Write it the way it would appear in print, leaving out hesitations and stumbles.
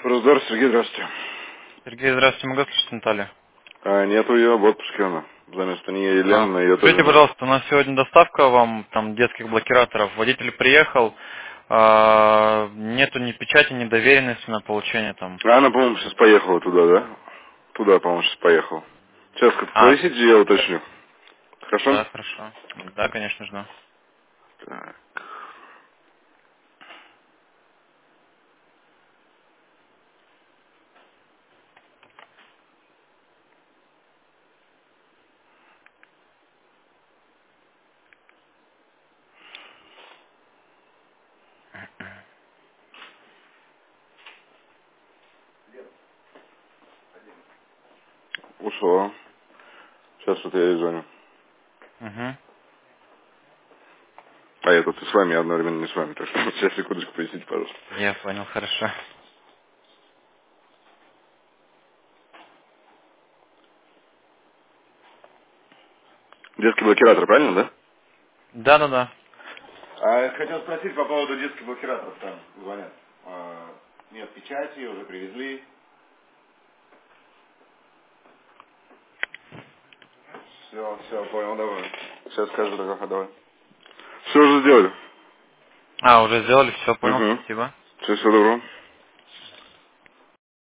Раздор, Сергей, здравствуйте. Сергей, здравствуйте, могу слышать Наталью? Нету ее в отпуске она. Вместо нее Елена, но ее тоже Скажите, нет. пожалуйста, у нас сегодня доставка вам там детских блокираторов. Водитель приехал, нету ни печати, ни доверенности на получение там. Она, по-моему, сейчас поехала туда, да? Туда, по-моему, сейчас поехала. Сейчас как А, повисите, я уточню. Хорошо? да, хорошо. Да, конечно, жду. Так. Ушла. Сейчас вот я ей звоню. Угу. А я тут и с вами, я одновременно не с вами. Так что сейчас, секундочку, поясните, пожалуйста. Я понял, хорошо. Детский блокиратор, правильно, да? Да. Я хотел спросить по поводу детских блокираторов. Там звонят. Нет печати, уже привезли. Все, понял, давай. Сейчас скажу, давай. Все уже сделали. Уже сделали, все, понял, Угу. спасибо. Всего доброго.